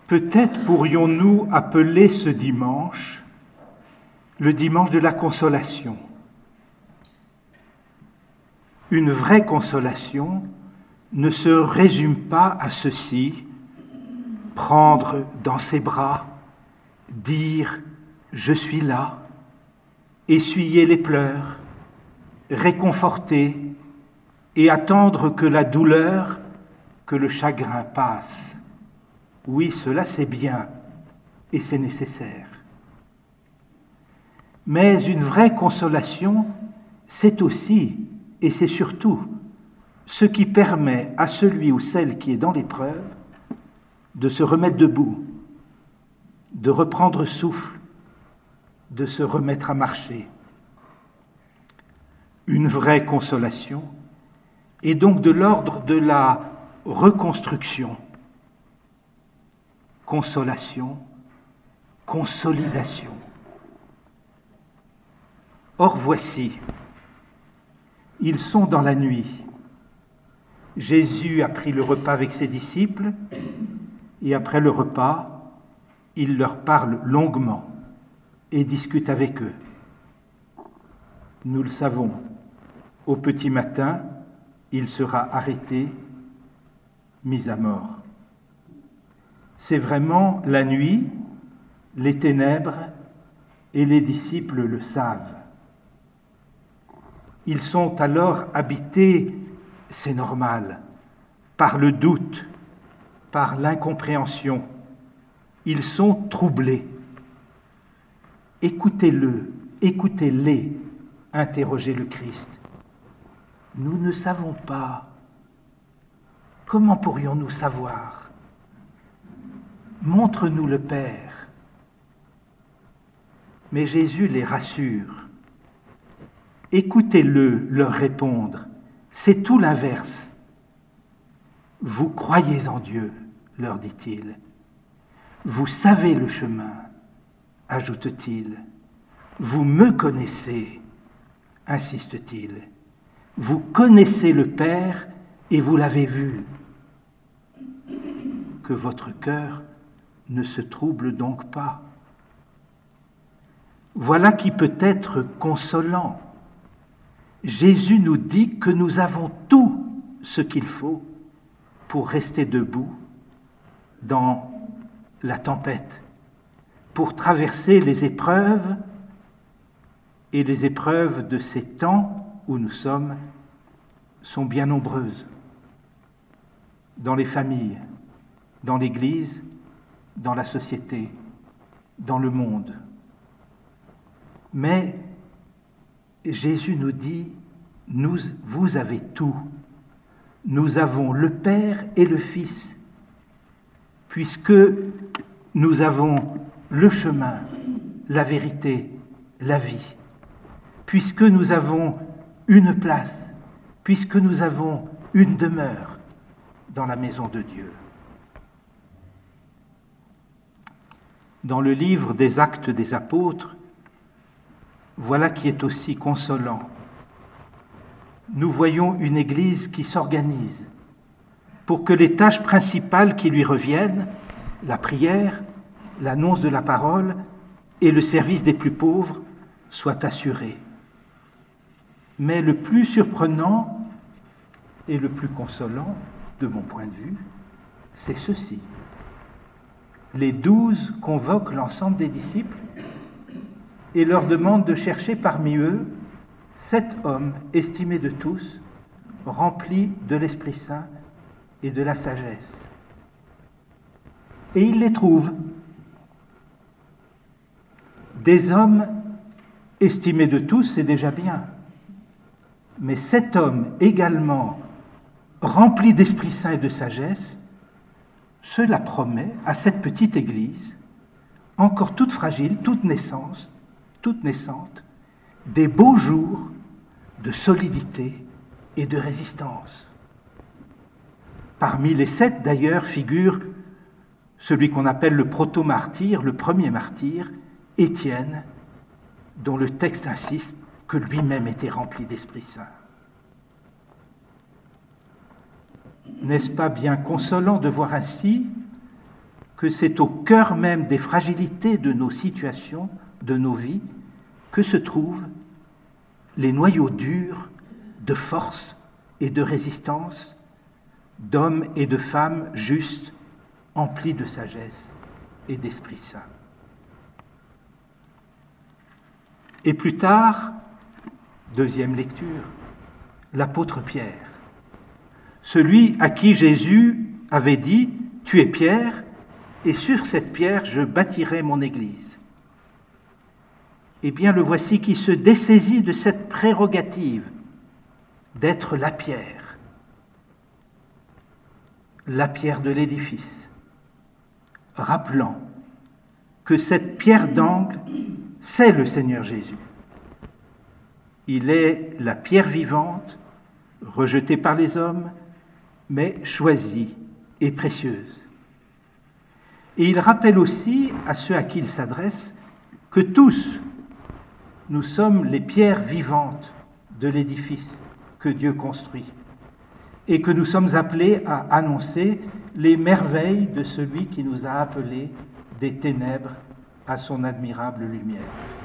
Peut-être pourrions-nous appeler ce dimanche le dimanche de la consolation. Une vraie consolation ne se résume pas à ceci: prendre dans ses bras, dire « je suis là », essuyer les pleurs, réconforter et attendre que la douleur, que le chagrin passe. Oui, cela c'est bien et c'est nécessaire. Mais une vraie consolation, c'est aussi et c'est surtout ce qui permet à celui ou celle qui est dans l'épreuve de se remettre debout, de reprendre souffle, de se remettre à marcher. Une vraie consolation est donc de l'ordre de la reconstruction. Consolation, consolidation. Or voici, ils sont dans la nuit. Jésus a pris le repas avec ses disciples et après le repas, il leur parle longuement et discute avec eux. Nous le savons, au petit matin, il sera arrêté, mis à mort. C'est vraiment la nuit, les ténèbres, et les disciples le savent. Ils sont alors habités, c'est normal, par le doute, par l'incompréhension. Ils sont troublés. Écoutez-le, écoutez-les interroger le Christ. Nous ne savons pas. Comment pourrions-nous savoir? Montre-nous le Père. Mais Jésus les rassure. Écoutez-le leur répondre. C'est tout l'inverse. Vous croyez en Dieu, leur dit-il. Vous savez le chemin, ajoute-t-il. Vous me connaissez, insiste-t-il. Vous connaissez le Père et vous l'avez vu. Que votre cœur ne se trouble donc pas. Voilà qui peut être consolant. Jésus nous dit que nous avons tout ce qu'il faut pour rester debout dans la tempête, pour traverser les épreuves, et les épreuves de ces temps où nous sommes sont bien nombreuses. Dans les familles, dans l'Église, dans la société, dans le monde. Mais Jésus nous dit, vous avez tout. Nous avons le Père et le Fils, puisque nous avons le chemin, la vérité, la vie, puisque nous avons une place, puisque nous avons une demeure dans la maison de Dieu. Dans le livre des Actes des Apôtres, voilà qui est aussi consolant. Nous voyons une Église qui s'organise pour que les tâches principales qui lui reviennent, la prière, l'annonce de la parole et le service des plus pauvres, soient assurées. Mais le plus surprenant et le plus consolant, de mon point de vue, c'est ceci. Les 12 convoquent l'ensemble des disciples et leur demandent de chercher parmi eux 7 hommes estimés de tous, remplis de l'Esprit Saint et de la sagesse. Et ils les trouvent. Des hommes estimés de tous, c'est déjà bien. Mais 7 hommes également remplis d'Esprit Saint et de sagesse, cela promet à cette petite Église, encore toute fragile, toute naissante, des beaux jours de solidité et de résistance. Parmi les 7, d'ailleurs, figure celui qu'on appelle le proto-martyr, le premier martyr, Étienne, dont le texte insiste que lui-même était rempli d'Esprit Saint. N'est-ce pas bien consolant de voir ainsi que c'est au cœur même des fragilités de nos situations, de nos vies, que se trouvent les noyaux durs de force et de résistance, d'hommes et de femmes justes, emplis de sagesse et d'Esprit Saint. Et plus tard, deuxième lecture, l'apôtre Pierre, celui à qui Jésus avait dit « Tu es Pierre, et sur cette pierre je bâtirai mon Église ». Eh bien, le voici qui se dessaisit de cette prérogative d'être la pierre de l'édifice, rappelant que cette pierre d'angle, c'est le Seigneur Jésus. Il est la pierre vivante, rejetée par les hommes, mais choisie et précieuse. Et il rappelle aussi à ceux à qui il s'adresse que tous, nous sommes les pierres vivantes de l'édifice que Dieu construit et que nous sommes appelés à annoncer les merveilles de celui qui nous a appelés des ténèbres à son admirable lumière.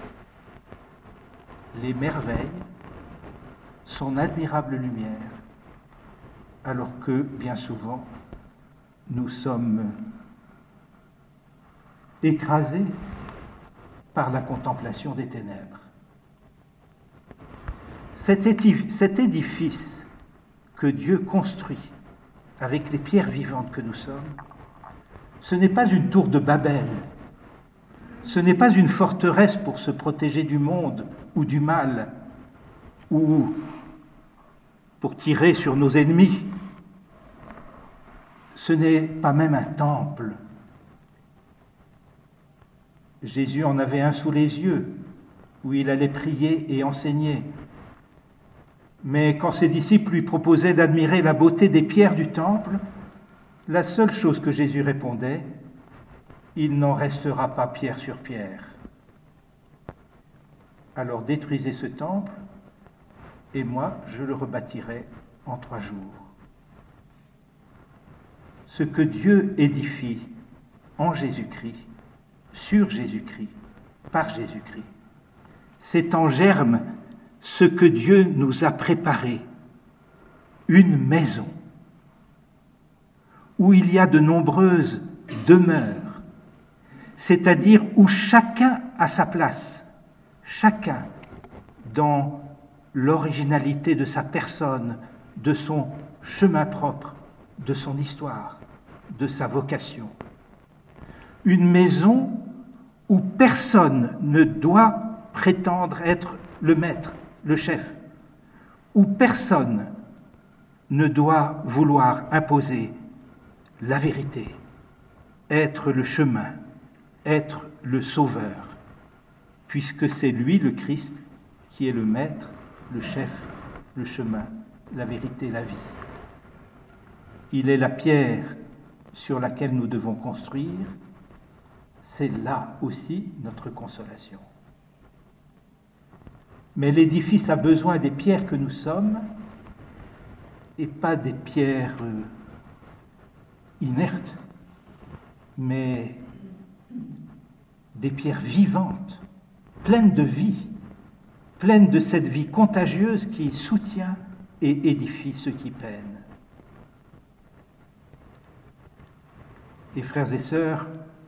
Les merveilles, son admirable lumière, alors que, bien souvent, nous sommes écrasés par la contemplation des ténèbres. Cet édifice que Dieu construit avec les pierres vivantes que nous sommes, ce n'est pas une tour de Babel, ce n'est pas une forteresse pour se protéger du monde ou du mal, ou pour tirer sur nos ennemis. Ce n'est pas même un temple. Jésus en avait un sous les yeux, où il allait prier et enseigner. Mais quand ses disciples lui proposaient d'admirer la beauté des pierres du temple, la seule chose que Jésus répondait, « Il n'en restera pas pierre sur pierre. Alors détruisez ce temple, et moi je le rebâtirai en 3 jours. » Ce que Dieu édifie en Jésus-Christ, sur Jésus-Christ, par Jésus-Christ, c'est en germe ce que Dieu nous a préparé, une maison où il y a de nombreuses demeures, c'est-à-dire où chacun a sa place, chacun dans l'originalité de sa personne, de son chemin propre, de son histoire, de sa vocation. Une maison où personne ne doit prétendre être le maître, le chef, où personne ne doit vouloir imposer la vérité, être le chemin, être le sauveur, puisque c'est lui, le Christ, qui est le maître, le chef, le chemin, la vérité, la vie. Il est la pierre sur laquelle nous devons construire. C'est là aussi notre consolation. Mais l'édifice a besoin des pierres que nous sommes et pas des pierres inertes, mais des pierres vivantes, pleines de vie, pleines de cette vie contagieuse qui soutient et édifie ceux qui peinent. Et frères et sœurs,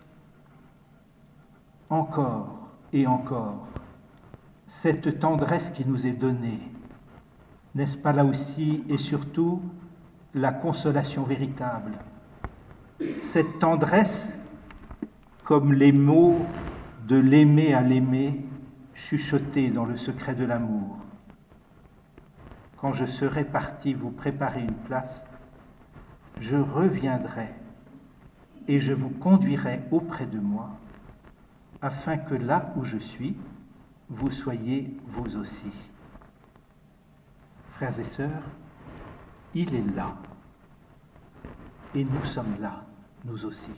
encore et encore, cette tendresse qui nous est donnée, n'est-ce pas là aussi et surtout la consolation véritable? Cette tendresse, comme les mots de l'aimer à l'aimer, chuchotés dans le secret de l'amour. Quand je serai parti vous préparer une place, je reviendrai et je vous conduirai auprès de moi, afin que là où je suis, vous soyez vous aussi. Frères et sœurs, il est là, et nous sommes là, nous aussi.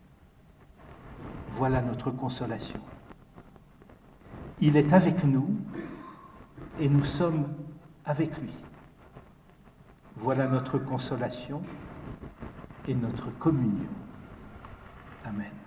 Voilà notre consolation. Il est avec nous, et nous sommes avec lui. Voilà notre consolation et notre communion Amen.